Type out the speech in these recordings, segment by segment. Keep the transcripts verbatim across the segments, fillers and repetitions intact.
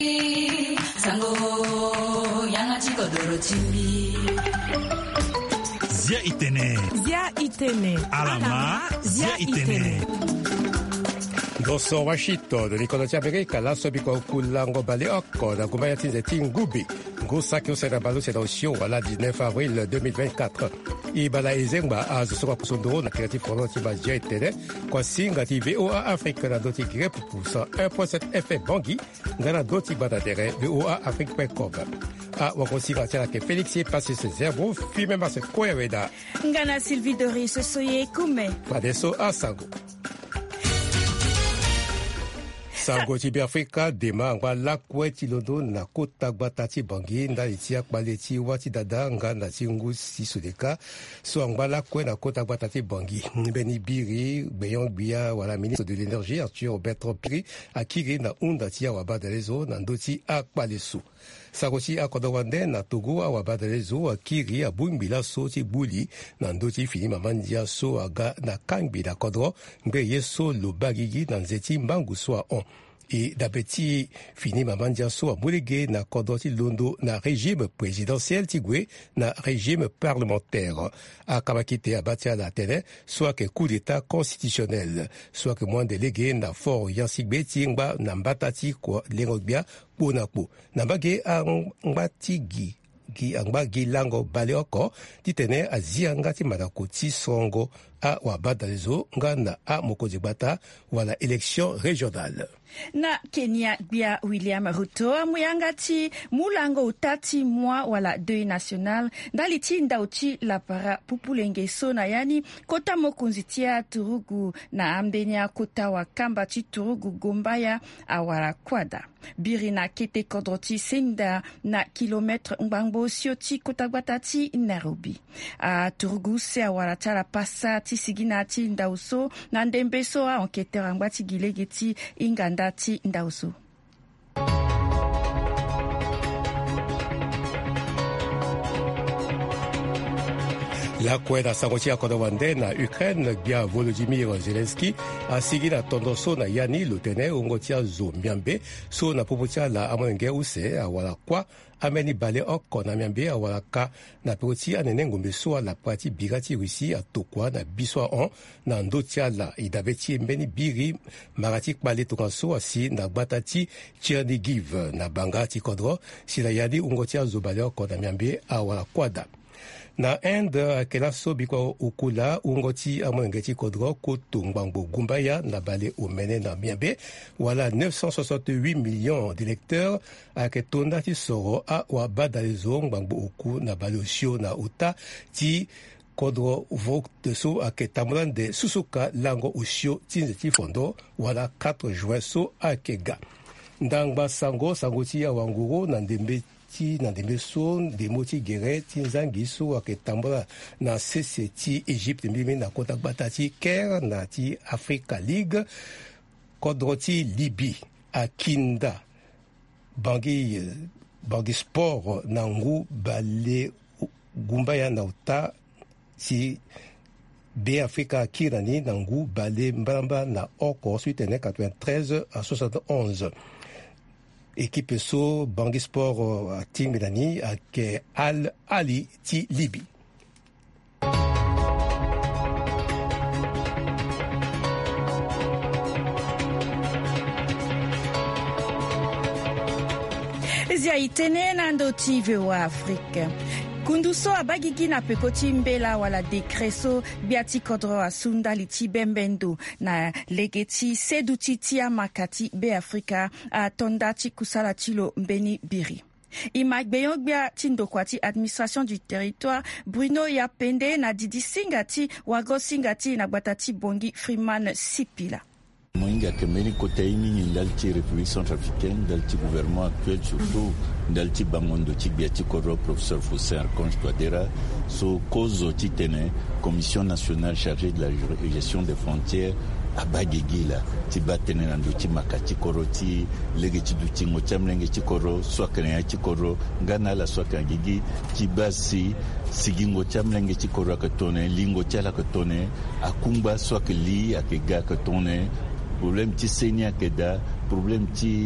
Zia Itene. Zia Itene. Alama. Zia Itene. Dosso Washito de l'Économie Amérique, la Sobiko Kulango Baleoko, la Goumayati Zeti Ngubi, Gusaki Senabalo Sédation, voilà, dix-neuf avril deux mille vingt-quatre. Ibala Ezengba, Az Sorapusundo, la créative Frontiba Zia Itene, Kwasinga V O A Afrique, la Doti Grep pour cent un virgule sept F M Bangui, Gana Doti Badadere, V O A Afrique point com. Ah, Wakosinga Tialake Félix, passé ce zéro, Fime Masse Koyaweda. Ngana Sylvie Doris, Soye Koume. Fadeso Asango. Sango Tibi Afrika dema ngwa lakwe tilondo na kota gbatati bangi nda itia kbaleti wati dada nga na tingu sisudeka so ngwa lakwe na kota gbatati bangi Beni Biri Beyon Bia wala ministre de l'énergie Arthur Bertrand Piri akiri na unda tia wabadalezo na ndoti akpalesu Sakosi akodowande na Togo awabadalezo akiri abumbila so ti buli na ndoti fini mamandia so aga na kangbi da kodro mbe yeso lo bagigi na nzeti mbangu so on et d'abeti fini mamandia so amulege na kodoti londo na régime présidentiel tigwe na régime parlementaire a kamakite abatia la télé soit que coup d'état constitutionnel soit que moins délégué na fort yansigbe tingba na mbatati ko lengobia bonako na bage angbatigi gi angbagi lango baleoko titene azianga ti madako ti songo a wabadalezo ngana a mokozi gbata wala élection régionale. Na Kenya bia William Ruto amuyanga ti mulango utati mwa wala deuil national ndali ti ndauti la para pupulenge so na yani kota mokunzi tia turugu na ambenia kota wa kamba ti turugu gombaya awara kwada biri na kete kodroti senda na kilometre ngbango sioti kota gbatati Nairobi a turugu se awara tala pasa ti sigina ti ndauso na ndembeso a enquêteur ngbati gilegeti inganda Dati Ndauso. La kweda sangochi akodawande na Ukraine bia Volodymyr Zelensky asigi na tondoso na yani lutene ungotia zo miambe so na popotia la amwenge use awala kwa ameni bale oko na miambe awala ka na poti anene ngombe so la parti bigati Russie atokwa na biswa on na ndotia la idabeti mbeni biri marati kbale tokanso asi na batati Chernigiv na bangati kodro sila yani ungotia zo bale oko na miambe awala kwada. Na Inde akela so biko ukula ungoti amwengeti kodro koto ngbango gumbaya na bale omene na miambe wala neuf cent soixante-huit millions d'électeurs aketonda ti soro a wabadalezo ngbango oku na bale osio na uta ti kodro vote so aketambulan de susuka lango osio tinze ti fondo wala quatre juin so akega ndangba sango sango ti ya wanguro na ndembe ti na ndembe so ndemo ti gere ti nzangi so aketambola na sese ti Égypte mbimi na kota gbata ti Caire na ti Africa League kodro ti Libye akinda bangi bangi sport na ngu bale gumbaya na uta ti be Africa kirani na ngu bale mbramba na oko suite ne quatre-vingt-treize à soixante-onze. Équipe so Bangui Sport uh, Team Milani ak Al Ali ti Libye. Zia Itene na ndoti V O A Afrique. Kunduso abagigi na pekoti mbela wala dekreso biati kodro asunda liti bembendo na legeti seduti tia makati be Afrika a tondati kusala tilo mbeni biri. Imak beyogbia tindokwati administration du territoire Bruno Yapende na didi singati wago singati na batati bongi Freeman Sipila. Moinga kemeni kotaini ni ndalti République centrafricaine dalti gouvernement actuel surtout ndalti bangondo ti biati koro professeur Foussin Archange Touadéra so cause titene commission nationale chargée de la gestion des frontières abagigila ti batene na nduti makati koro ti legeti duti ngochamlenge ti koro swakane ti koro ngana la swakangigi ti basi sigingo chamlenge ti koro akatone lingo chala katone akumba swakeli akega katone problème ti senia keda problème ti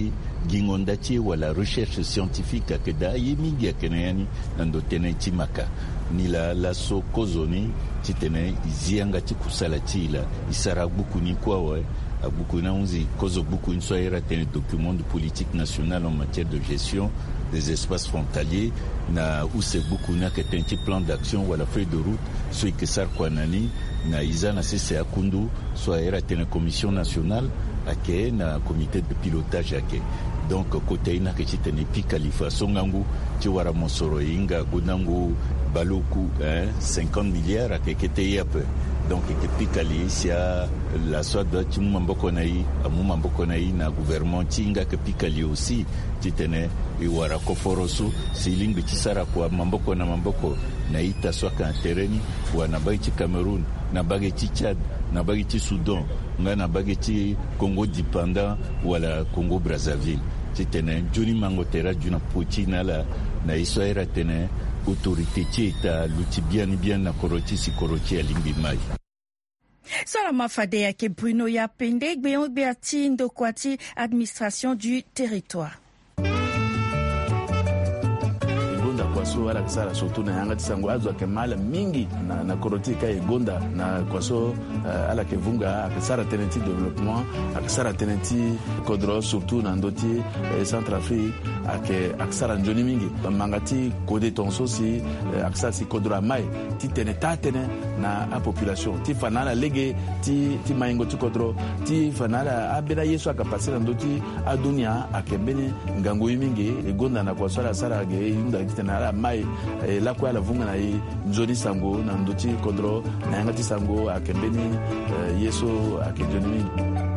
gingonda ti wala recherche scientifique akeda yemigi akenayani nando tene ti maka ni la la so kozoni ti tene izianga ti kusala ti la isara buku ni kwa we abuku na unzi kozo buku ni so era tene document de politique nationale en matière de gestion des espaces frontaliers na use buku na que tenti plan d'action wala feuille de route so que sar kwa nani na izana sese akundu so era tene commission nationale ake na comité de pilotage ake donc côté ina que tene pikalifa songangu ti wara mosoro inga gunangu baluku hein cinquante milliards ake kete yape donc que pikali sia la soit de ti mamboko nai amumamboko nai na gouvernement tinga que pikali aussi ti tene i wara koforosu silingi ti sara kwa mamboko na mamboko na ita swaka tereni wana bagi ti Cameroun na bagi ti Tchad na bagi ti Soudan nga na bagi ti Congo dépendant wala Congo Brazzaville ti tene juni mangotera juna potina la na isoera tene autorité ti eta luti bien bien na koroti si koroti alimbi mai. Sala mafade yake Bruno Yapende gbeyon beati ndokwati administration du territoire. Kwaso ala kisara surtout na yanga tisango azwa kemala mingi na na korotika egonda na kwaso uh, ala kevunga akisara tenenti développement akisara tenenti kodro surtout na ndoti eh, Centrafrique ake akisara njoni mingi mangati kode tonso si eh, akisara si kodro mai ti tene tatene na a population ti fanala lege ti ti maingo ti kodro ti fanala abena yeso akapasira ndoti adunia akebene ngango mingi egonda na kwaso ala sara ge yunda kitena mai eh, la kwa la vunga na yi nzoni sango na ndoti kodro na yanga ti sango akembeni eh, yeso akenjoni mingi.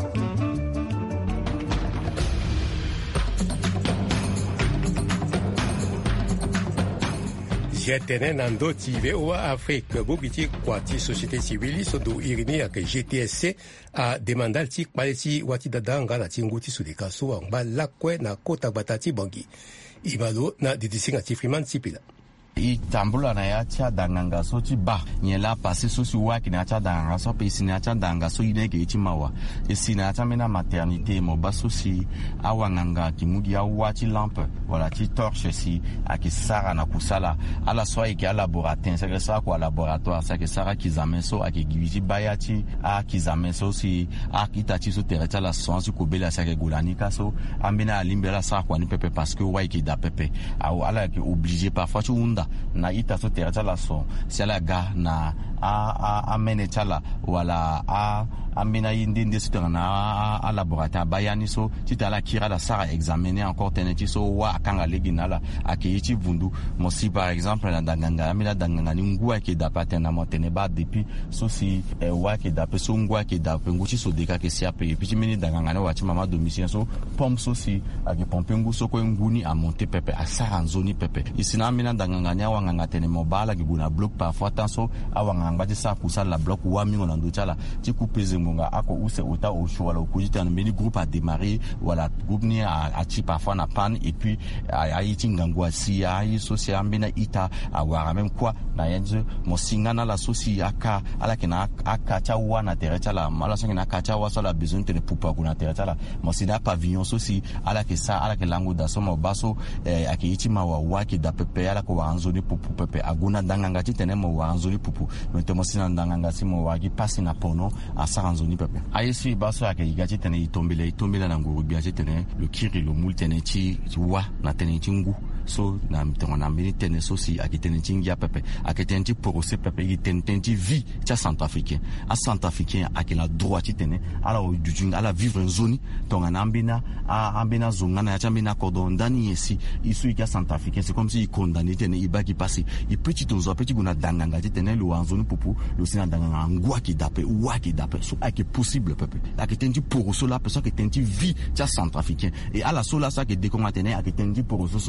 Jetene na ndoti ve oa Afrique bobiti kwa ti société civile so do irini ak G T S C a demandal ti kwaliti wati dadanga na ti nguti sudeka so amba lakwe na kota batati bangi ibalo na didisinga ti Freeman Tipila. I tambula na ya cha danganga so ti ba nyela pase so si waki na cha danganga so pe si na cha danganga so ine ke ti mawa e si na cha mena maternité mo ba so si awanganga ki mudi ya wati lampe wala ti torche si aki sara na kusala ala so ke laboratoire c'est que ça quoi laboratoire c'est que sara ki zamen so aki giviti bayati a ki zamen so si a ki tati so tereta la science ko bela sa ke golani ka so ambina limbela sa kwa ni pepe parce que wa ki da pepe a ala ki obligé parfois tu unda na ita so tereta la so si ala ga na a a amene chala wala a ambina yindi ndi so na a, a laboratoire bayani so titala kira la sara examiner encore teneti so wa kanga leginala akiyiti vundu mo si par exemple na danganga amina danganga ni ngwa ke dapate na motene ba depuis so si eh, wa ke dape so ngwa ke dape nguchi so deka ke siape puis mini danganga na wachi mama domicile so pompe so si ake pompe ngu so ko nguni a monter pepe a sara nzoni pepe isina amina danganga nya wanga tene mobala ke guna bloc parfois tant so awanga ngati sa kusala la bloc wa mingo na ndochala ti kupeze ngonga ako use ota o show wala okujita na mini groupe a démarrer wala groupe ni a, a ti parfois na panne et puis a yiti ngangwa si a yi so si ambina ita a wara même quoi na yenze mo singana la sosi aka ala kena aka cha wana tereta la mala so kena aka cha wa so la besoin de poupa kuna tereta la mo sina pavillon sosi ala ke sa ala ke lango da so mo baso eh, ake yiti ma wa wa ki da pepe ala ko wa anzoni pupu pepe aguna danganga ti tene mo wa anzoni pupu no te mo sina danganga si mo wa ki pasi na pono a sa anzoni pepe ayesi baso ake igati tene itombele itombele na nguru biaje tene le kiri le mul tene ti wa na tene ti ngu so na mtonga na mbini tene so si ake tene ti ngia pepe ake tene ti porose pepe ake tene tene ti vie ti centrafricain a centrafricain ake na droit ti tene ala o jujunga ala vivre en zone tonga na mbina a mbina zonga na ya mbina cordon ndani yesi isu ika centrafricain c'est comme si il condamné tene iba ki passé il petit tonzo petit guna danganga ti tene lo en zone pupu lo sina danganga ngwa ki dape wa ki dape so ake possible pepe ake tene ti porose la personne ake tene ti vie ti centrafricain et ala so la sa ke dekonga tene ake tene ti porose so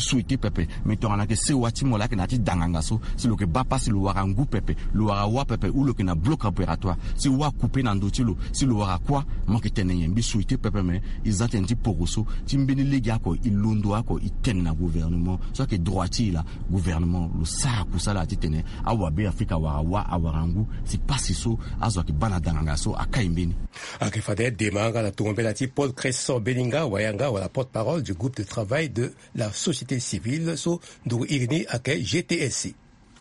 souhaité pepe mais to ana ke se wati mola ke na ti danganga so si lo ke ba pas lo wara ngu pepe lo wara wa pepe ou lo ke na bloc opératoire si wa couper na ndoti lo si lo wara kwa mo ke tenenye mbi souhaité pepe mais ils attendent pour so ti mbeni legi ako ilundo ako iten na gouvernement so ke droiti la gouvernement lo sa ku sala ti tene awa be Afrika wara wa awarangu si pasi so azo ke bana danganga so akaimbeni ake fade demanga la tombela ti Paul Cresson Belinga wayanga wala porte-parole du groupe de travail de la société civile so ndu irni ake G T S C.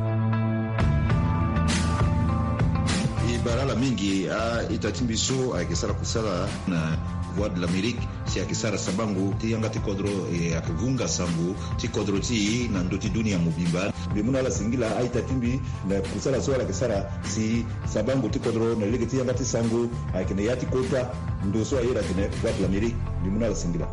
Barala mingi a itatimbiso akisara kusala na Voix de l'Amérique si akisara sabangu ti yanga ti kodro e akivunga sambu ti kodro ti na ndoti dunia mubimba bimuna la singila a itatimbi na kusala so la kisara si sabangu ti kodro na lege ti yanga ti sangu akine yati kota ndo so ayira kine Voix de l'Amérique bimuna la singila.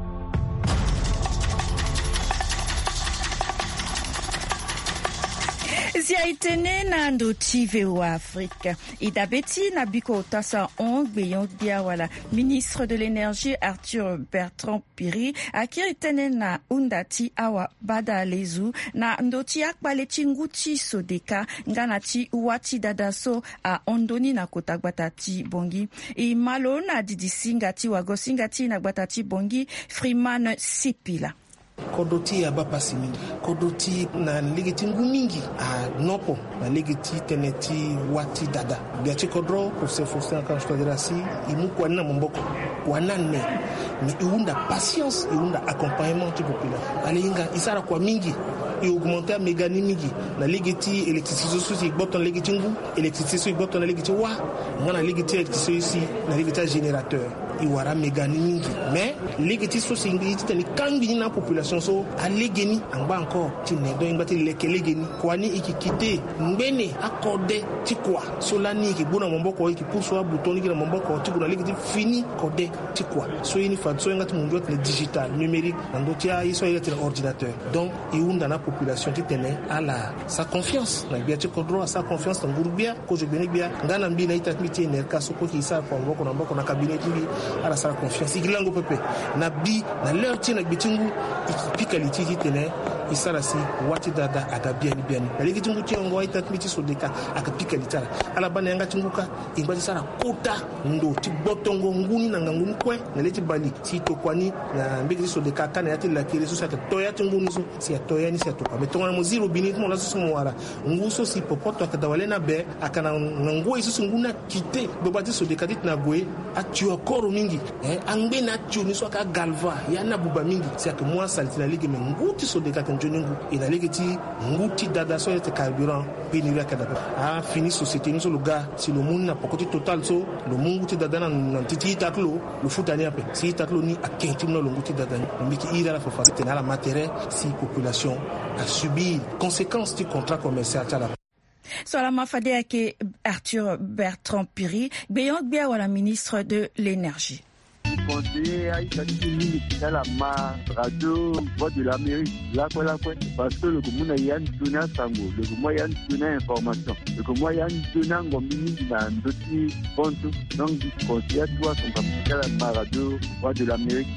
Zia itene na ndoti V O A Afrique. Idabeti na biko tasa on beyon bia wala ministre de l'énergie Arthur Bertrand Piri akiri tene na undati awa bada lezu na ndoti akbaleti nguti sodeka nganati wati dadaso a ondoni na kotagbata bongi e malo na didisingati wagosingati na gbatati bongi Freeman Sipila. Kodoti ya bapasi mingi kodoti na legiti mingi a nopo na legiti teneti wati dada biachi kodro professeur Faustin quand je te dirai si imu kwa na mboko wanane mais iunda patience iunda accompagnement du populaire alinga isara kwa mingi et augmenter megani mingi na legiti électricité sosi boton legiti ngu électricité sosi boton legiti wa ngana legiti électricité sosi na legiti générateur iwara megani mingi mais legiti sosi ngi tani kangi na population so alegeni amba encore ti ne do ngati lekelegeni kwani ikikite mbene akode ti kwa solani ki buna momboko ki puso butoni ki na momboko ti kuna legiti fini kode ti kwa so ini fa so ngati mundu le digital numérique ando ti a iso ngati ordinateur donc iunda na population ti tene ala sa confiance na bia ti kodro sa confiance na ngurbia ko je beni bia ngana mbi na itatmiti ne ka so ko ki sa ko mboko na mboko na cabinet ti ala sa confiance ikilango pepe na bi na leur ti na bitingu pika lititi tene isara si wati dada aga biani biani na ligi tungu tiongo ita tmiti sodeka aka pika litara ala bana yanga tunguka ingba sara kota ndo ti botongo nguni na nguni kwe na leti bali si to kwani na mbigi sodeka kana yati la kire so sa toya tunguni so si toya ni si to ka betonga mo zero binit mo la so mo wara nguso si popoto akadawale na be akana ngwe so nguna kite do bati sodeka dit na gwe atu koro mingi eh angbe na atu ni so ka galva yana buba mingi si ak moi saltina ligi me nguti sodeka njonengu ina ligi ti nguti dada so yete carburant bini la kada a fini société ni so le gars si le monde na pokoti total so le mungu ti dada na titi taklo le futani ape si taklo ni akenti no le nguti dada ni mbiki ira la fofa tena la matériel si population a subi conséquences du contrat commercial tala. Sur la mafade ke Arthur Bertrand Piri beyond bia wala ministre de l'énergie. Conseiller à Italie, c'est la radio Voix de l'Amérique, là quoi là quoi, parce que le commun a yann donné sango, le commun yann donné information, le commun yann donné un gomini dans d'autres comptes, donc du conseiller à toi son capital à la radio Voix de l'Amérique.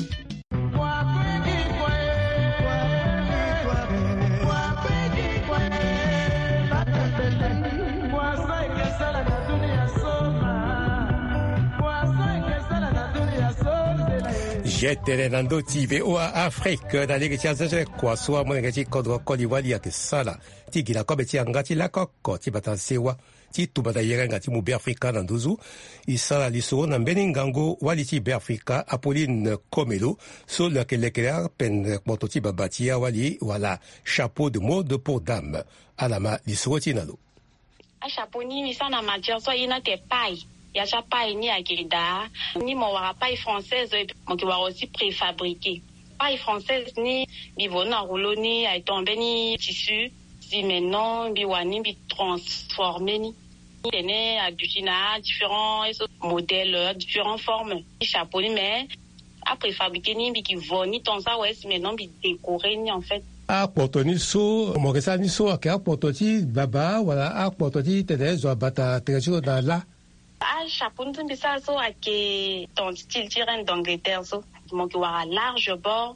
J'étais dans d'autres V O A Afrique dans les questions quoi soit mon ngati kodro koliwali ya kisala tigila kobe ti ngati la kokko ti batansewa ti tubata yera ngati mu be Afrika na nduzu isala liso na mbeni ngango wali ti be Afrika Apolline Komelo so la kelekera pen mototi babatia wali wala chapeau de mode pour dame alama liso ti nalo a chapeau ni misana matière so ina ke pai ya cha paille ni akida ni mo wara paille française mo ki wara aussi préfabriqué paille française ni bivona rouleau ni ay tombé ni tissu si maintenant bi wani bi transformé ni tene aglutina différents modèles différentes formes chapeau ni mais a préfabriqué ni bi ki voni ton ça ouais maintenant bi décoré ni en fait a potoni so mo kesa ni so a pototi baba wala a pototi tene zo bata trejo na la ah chapeau ntumbi ça so ake ton style tirant d'Angleterre so mon qui wara large bord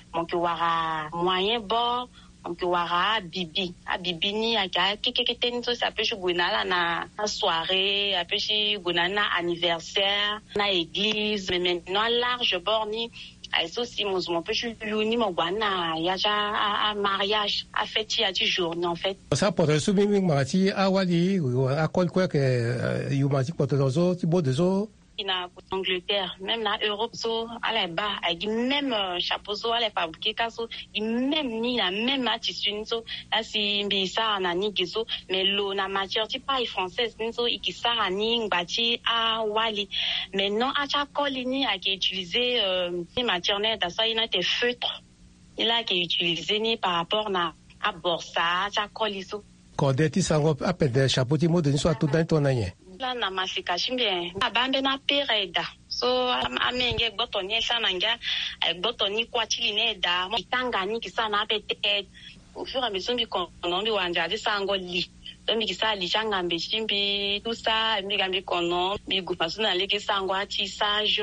mon ki wara moyen bord mon ki wara bibi a bibi ni aka kekeke ni so ça peut jouer na na soirée a peut jouer na anniversaire na église mais maintenant large bord ni aiso si mon mon peut jouer ni mon wana ya ja a mariage a fête ya du journée en fait ça pour le soumis marati awali a quoi quoi que you mati pour tozo ti bo dezo na Angleterre même na Europe so ala ba agi même chapeau so ala fabriquer kaso i même ni la même tissu so la si mbisa na ni gizo mais lo na matière ti pas française ni so ikisa ni ngati a wali maintenant a cha kolini a qui utiliser ni matière nette ça il a des feutres il a qui utiliser ni par rapport na a borsa cha koliso quand des ti sango appelle chapeau ti mode ni so tout dans ton année la na masika chimbe abambe na pereda so amenge gbotoni sana nga gbotoni kwachili ne da itangani kisana pete au fur et à mesure qu'on bi wanja di sango li donc mi kisa li changa mbe chimbi tout ça mi gambi kono mi gupasuna le kisango tissage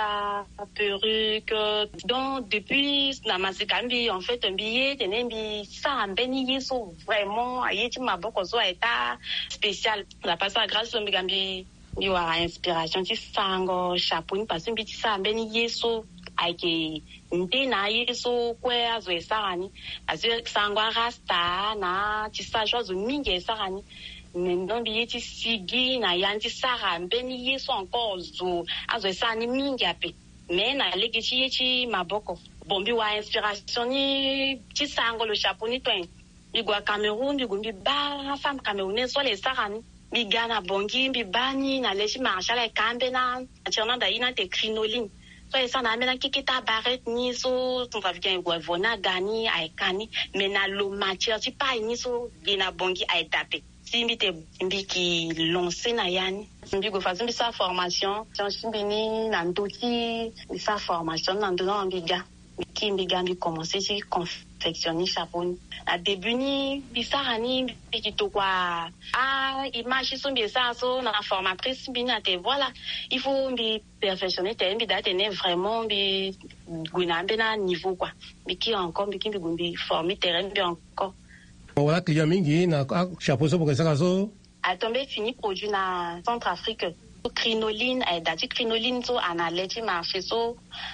à perruque donc depuis na masika mbi en fait mbi tene mbi ça mbeni yeso vraiment ayeti maboko zo eta spécial la passe grâce mbi gambi mi wa inspiration ti sango chapeau parce que mbi ti ça mbeni yeso aike ndina yeso kwe azo esarani azo sangwa rasta na tisajo zo mingi esarani ndombi yeti sigi na yanti sara mbeni yeso encore zo azo esani mingi ape mais na legiti yeti maboko bombi wa inspiration ni tisango le chapeau ni twen igwa Cameroun igumbi ba femme camerounaise so le sarani bigana bongi bibani na leshi marshal kambe na tirana da ina te crinoline so esa na mena kikita barret ni so on va bien vona gani aikani mena lo matière ti pa ni so gina bongi ai taper simbi te simbi ki lancer na yani simbi go façon sa formation simbi ni na ndoti sa formation na ndona ambiga ki mbiga mbi commencer ci confectionner chapeau à début ni bisarani bikito kwa ah image so mbisa so na formatrice bina te voilà il faut mbi perfectionner te mbi date ne vraiment mbi gunambe na niveau quoi biki encore biki mbi gumbi former terrain bi encore voilà client mingi na chapeau so pour ça so a tombé fini produit na Centrafrique crinoline et dati crinoline so analeti marché so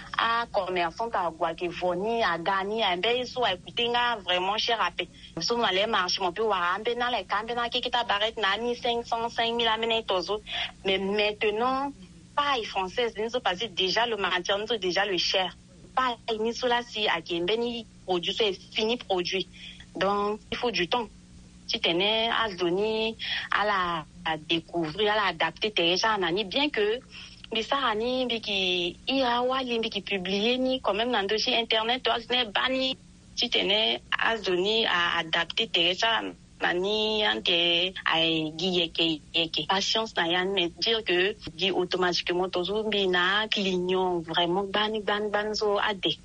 a commerçant à Guakevoni à Gani à Mbé so a kutinga vraiment cher apé so na les marché mon peu warambe na les kambe na kikita barret na ni cinq cents cinq mille amena tozo mais maintenant pas française ni so parce déjà le matière ni so déjà le cher pas ni so là si a kembe ni produit so est fini produit donc il faut du temps si tenais à se donner à la à découvrir à l'adapter déjà nani bien que bisarani biki irawa limbi qui publier ni quand même dans dossier internet toi ne bani si tenais à se donner à adapter déjà nani ante ai giyeke yeke patience na yan mais dire que dit automatiquement toujours bina clignon vraiment bani ban banzo ade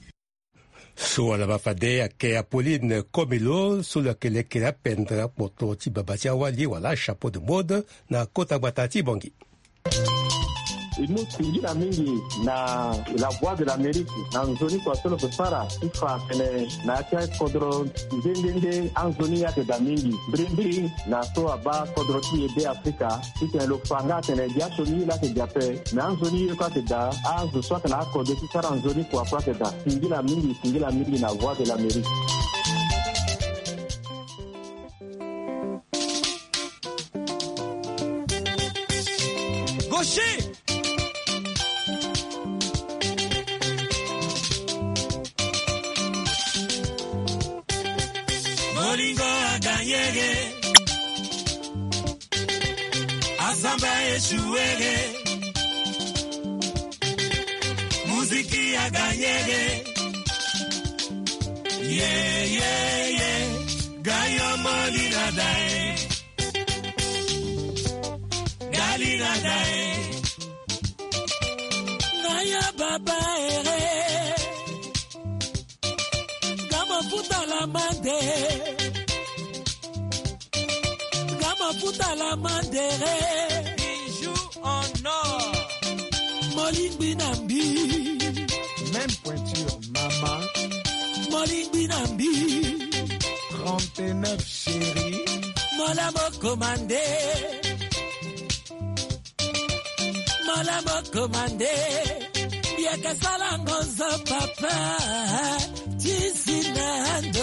so ala bafade ake Apolline Komelo sur lequel elle a peindre poto ti babati awali wala chapeau de mode na kota batati bongi inu singira mingi na la voix de l'Amérique na nzoni kwa solo kusara ifa kene na kia kodro ndende anzoni yake da mingi brimbri na so aba kodro ti ebe Afrika ite lo fanga kene dia soni la ke jape na anzoni kwa ke da azu so kana kodro ti sara anzoni kwa kwa ke da singira mingi singira mingi na voix de l'Amérique Gaucher Molingo aganyege Azamba eshuege Muziki aganyege Yeah, yeah, yeah Gayo molina dae Galina dae Gaya baba ere Gama puta la mande Gama puta la mandere Bijou en or Moling binambi Même pointure, maman molingwi na mbi trente-neuf chéri mola mokomande mola mokomande biakasala ngonzo papa tisinando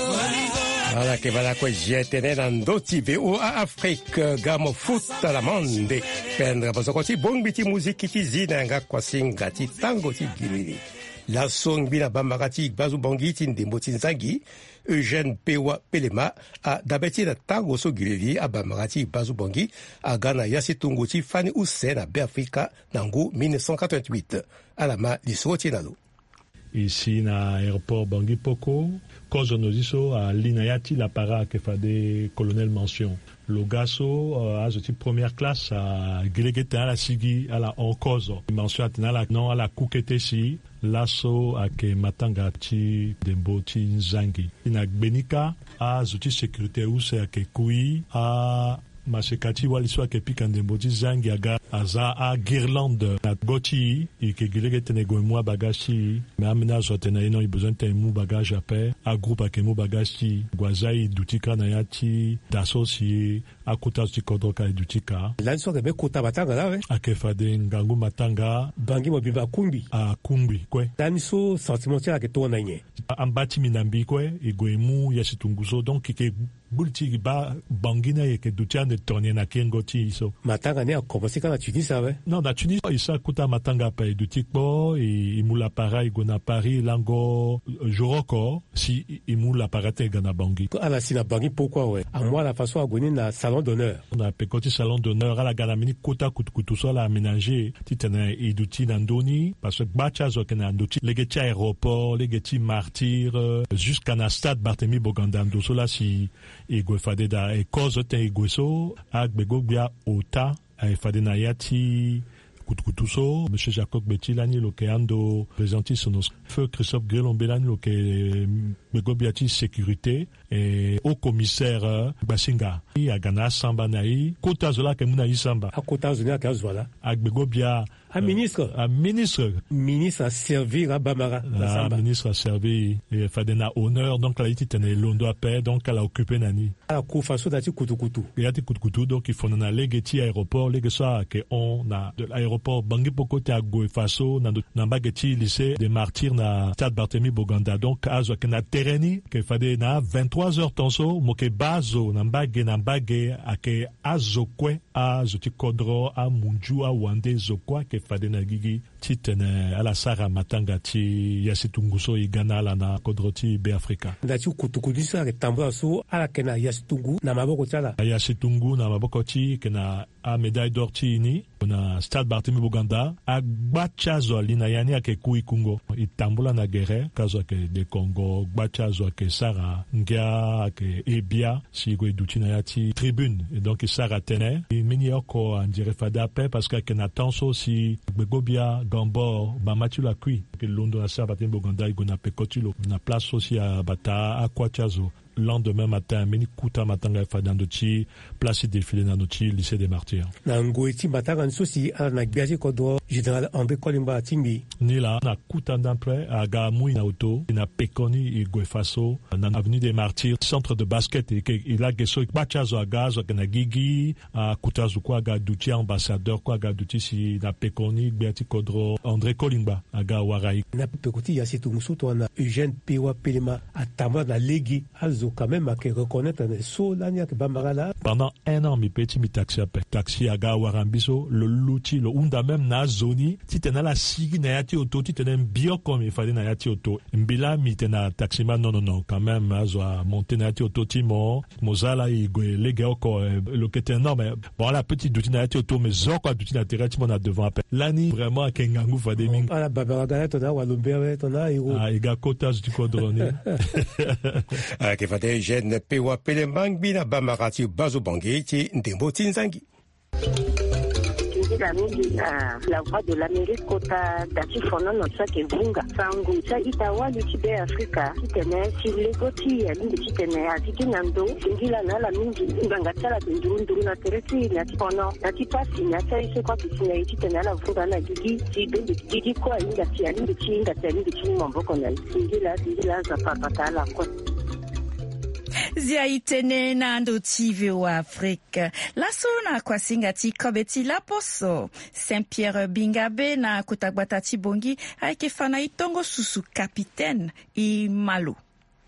ala ke vala ko jetene na ndoti ve o a Afrique gamo futa la monde pendra bozoko ti bongbi ti muziki ti zina nga kwa singa ti tango ti gilili la song bina bambakati bazu bongi ti ndembo ti nzangi Eugène Pewa Pelema a dabeti na tango so gilili a bambakati bazu bongi a gana yasi tungu ti fani use na Beafrika na ngu mille neuf cent quatre-vingt-huit alama lisoro ti nalo ici na aéroport Bangui Poko kozo noziso a linayati la para ke fade colonel mention Logaso a zoti première classe a gelegete ala sigi ala onkozo mention atina la non ala kukete si laso ake matanga ti dembo ti nzangi ina gbenika a zoti sécurité use ake kui a masekati waliso ake pika ndembo ti zangi aga aza a guirlande na goti i ke gilege tene go mwa bagage me amena zo tene ino i besoin tene mu bagage ape a groupe ake mu bagage gwazai dutika na yati dasosi a kuta ti kodoka dutika lan so be kuta batanga la we ake fade ngangu matanga bangi mo biba kumbi a kumbi kwe dan so sentiment ake to na nye ambati minambi kwe i go mu yasitunguso donc ke bulti ba bangina yeke dutia de tourner na kengo ti so matanga ne a commencé quand Tunis ouais non na Tunis isa kuta matanga pa dutikpo et imula para i gona Paris lango joroko si imula parate gana bangi ala sina bangi pourquoi ouais à moi la façon à goni na salon d'honneur on a pekoti salon d'honneur ala gana mini kuta kutu so la aménager titana i duti nandoni parce que bacha zo kana nduti legeti aéroport legeti martyr jusqu'à na stade Barthélemy Boganda ndo so la si e go fade da e kozo te e go so agbego bia ota e fade na yati kutukutu so monsieur Jacob Betilani lo ke ando présenti son feu Christophe Grelon Belani lo ke gbego bia ti sécurité et au commissaire Basinga i agana samba na i kota zola ke muna i samba a kota zola ke zola agbego bia un ministre un ministre ministre a servi à Bamara la ministre a servi et fait un honneur donc la iti tene londo ape donc elle a occupé nani a ko faso dati kutukutu ya ti kutukutu donc il faut na legeti aéroport lege ça que on a de l'aéroport Bangui Poko ti go faso na na bageti lycée des martyrs na stade Barthélemy Boganda donc azo que na terreni que fade na vingt-trois heures tonso moke bazo na mbage na mbage ake azokwe azo ti kodro a munju a wande zokwa ke fade na gigi titene ala sara matanga ti yasitunguso igana ala na kodroti Beafrika ndati kutukutu sa ke tambwa so ala kena yasitungu na maboko tala yasitungu na maboko ti kena a médaille d'or ti ni na stade Barthélemy Boganda a gbachazo lina yani ake kui kungo itambula na gere kazo ke de Congo gbachazo ake sara ngia ake ebia si go dutina yati tribune et donc sara tene mini oko andire fada pe parce que na tanso si begobia gambor ba matula kui ke londo na stade Barthélemy Boganda igona pekotulo na place aussi à bata akwachazo lendemain matin mini kuta matanga fa dans dochi place défilé dans dochi lycée des martyrs na ngoiti matanga nsosi na gbiaji kodo général André Kolimba timbi ni la na kuta d'après à Gamui na auto na pekoni i goefaso na avenue des martyrs centre de basket et il a geso bachazo agazo na gigi a kutazo kwa ga duchi ambassadeur kwa ga duchi si na pekoni gbiati kodro André Kolimba aga warai na pekoti ya situ musuto na Eugène Pewa Pelema atama na legi alzo quand même à reconnaître un saut là que Bamara pendant un an mi petit mi taxi à taxi à ga warambiso le luti le unda même na zoni ti tena la sigi na yati auto ti tena bio comme il fallait na yati auto mbila mi tena taxi man non non non quand même azo monter na yati auto ti mo mozala i go lege oko le que était non mais bon la petite duti na yati auto mais zoko duti na terre ti mo na devant appel lani vraiment kengangu fade ming ala Bamara ga to na walombe to na iro ah iga kotage du kodroni ah ke fade jeune Pewa Pelema bina Bamara ti bazo bangi ti ndembo ti nzangi la mingi na la voix de l'Amérique kota dati fono no tsake vunga sangu cha itawali tibe Afrika kitene silekoti ya mingi kitene atiki nando singila na la mingi nganga tsala ndurundu na tereti na tipono na tipasi na tsaise kwa kisina kitene la vunga na gigi tibe gigi kwa inga tia mingi chinga tia mingi chinga mboko na singila singila za papa tala kwa zia itene na ndoti wa Afrique. La sona kwa singati kobeti la poso. Saint-Pierre Bingabe na kutagbata bongi aike fana itongo susu capitaine i malu.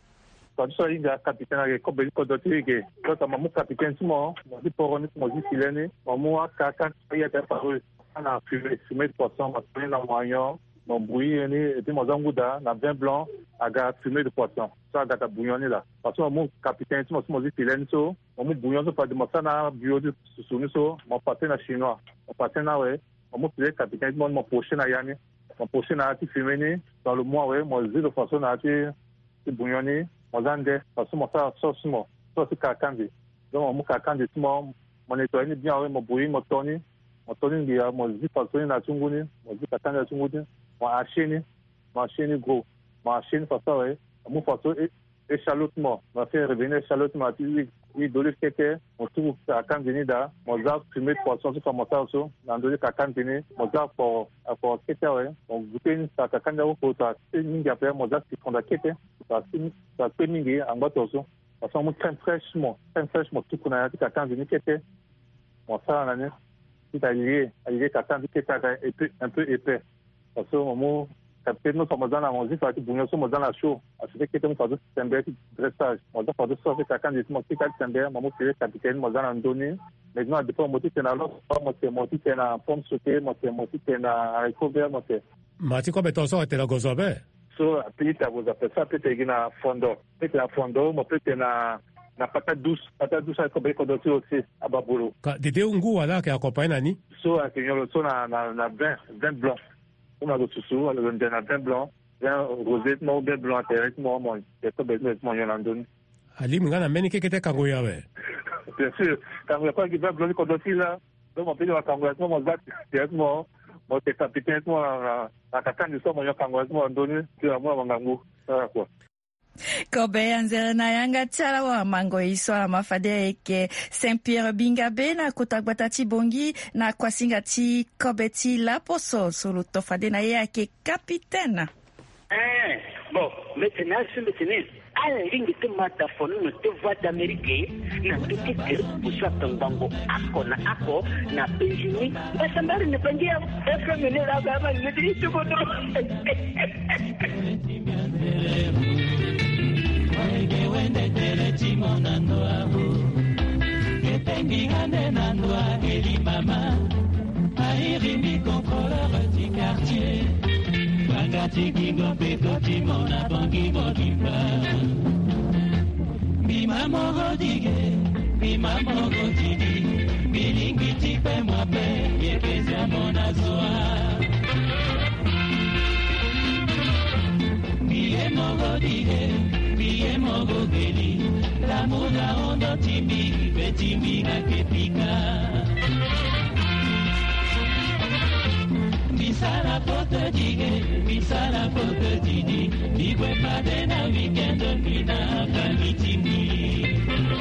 Kwa so inga capitaine ake kobeti kodoti ke kota mamu capitaine sumo mozi poroni mozi silene mamu akaka ya ta parole ana fumer fumer poisson ma na moyen mon bouilli et puis mon angouda na vin blanc aga fumée de poisson ça aga bouillonné là parce que mon capitaine mon mon dit so mon bouillon so pas de mon sana bio de sous so mon patin na chinois mon patin na ouais mon petit capitaine mon mon prochain na yani mon prochain na ti fumé dans le mois ouais mon zéro de façon na ti bouillonné mon ande parce que mon ça sauce mo sauce kakandi donc mon kakandi mon mon nettoyer bien ouais mon bouilli mon toni mon toni bien mon dit façon na tunguni mon dit kakandi na tunguni ma chaîne ma chaîne gros ma chaîne ça ouais mon façon échalotement ma fait revenir échalotement tu oui d'olive keke on trouve à candidat mon zap fumé de poisson sur comme ça aussi dans de la candidat mon zap pour pour keke ouais on goûter ça candidat pour ça c'est mingi après mon zap qui font la keke ça ça c'est mingi en bas aussi parce que mon très fraîchement très fraîchement tout qu'on a dit à candidat keke mon ça en année c'est allié allié à candidat keke et puis un peu épais parce que mon capitaine nous sommes dans la musique parce que nous sommes dans la show parce que quelqu'un fait du sember dressage on doit faire du sauce quelqu'un dit moi c'est quelqu'un sember moi c'est capitaine moi dans l'andoni maintenant depuis moi c'est na l'autre moi c'est moi c'est na pomme sautée moi c'est moi c'est na recouvert moi c'est mati kwa betonso était la gozobe so puis tu vous appelle ça peut-être na fondo peut-être na fondo moi peut-être na na patate douce patate douce avec beaucoup d'autres aussi à babolo dede ungu wala qui accompagne nani so à kenyo so na na vin vin blanc on a d'autres sous, on a un vin blanc, vin rosé, non vin blanc, directement, moi, c'est pas besoin de manger l'andon. Ali, m'en a mené quelque chose kangoya, ouais. Bien sûr, quand on a pas de vin blanc, quand on est là, donc on peut dire kangoya, moi, directement, moi, c'est capitaine, moi, la catane du sang, moi, kangoya, moi, andoni, c'est à moi, mon gangou, ça, quoi. Kobe anzela na yanga tsala wa mango iswa mafade eke Saint-Pierre Bingabe na kutagbata ti bongi na kwasinga ti Kobe ti la poso solo tofade na yake capitaine. Eh, bon, maintenant c'est maintenant ala lingi te mata fono no te voix d'Amérique na te te pour ça tango ako na ako na Benjamin basambari ne pangia efe mene la gama ne dit tout bon. Wege wende tele chimona ndoabu Ketengi hane na ndoa eli mama Airimi contrôleur du quartier Wakati kingo peko chimona bangi modimba Bima mogo dige, bima mogo didi Bilingi tipe mwape, yekeza mona zoa Biye mogo dige Biye mogo geli, la muda ondo timbi, betimbi na kepika. Bisala pote dige, bisala pote didi, bigwe pade na weekend mina kamitimbi.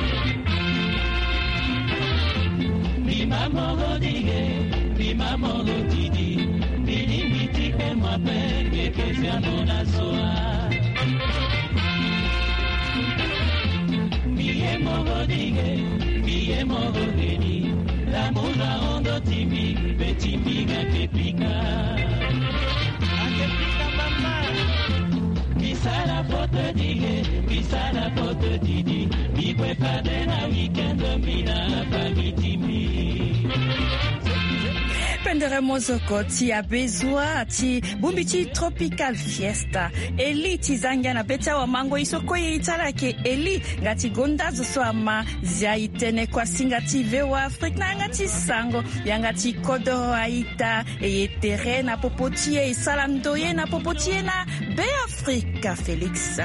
Bima mogo dige, bima mogo didi, bilimbi tipe mwape, kekese amona soa. Biye mogo dige, biye mogo geni, la muna ondo timbi, betimbi ga kepika. Akepika mama. Bisala pote dige, bisala pote didi, bigwe pade na weekend mina pagitimbi. Pendere mozoko ti abezwa ti bumbiti tropical fiesta eli tizanga na beta wa mango isoko itala ke eli ngati gonda zo ama zaitene kwa singati vewa Afrique na ngati sango yangati kodo aita e tere na popotie salamdoye na popotie na be Afrique Félix.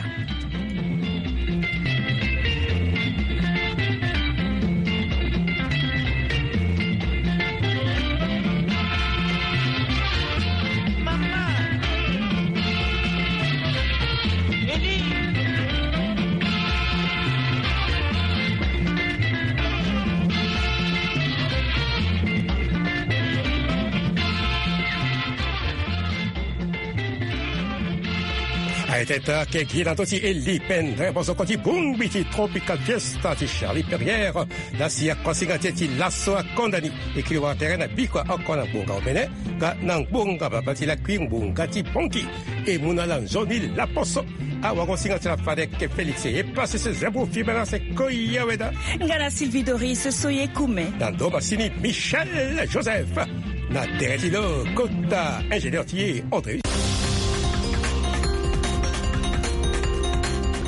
Taiteta che Girantosi e Lipen, Reboso Conti Bumbiti, Tropical Fiesta, di Charlie Perrière, la Sia Consigati Lasso a Condani, e che va terrena Biqua a Conabunga o Bene, da Nangbunga Babati la Quimbunga di Ponki, e Munalanzoni La Posso, a Wagosinga la Fadek Felix e passe se Zabo Fibera se Koyaweda. Ngara Sylvie Doris, Soye Koume. Dans Bassini, Michel Joseph, na Teretilo, Kota, ingénieur Thier, André.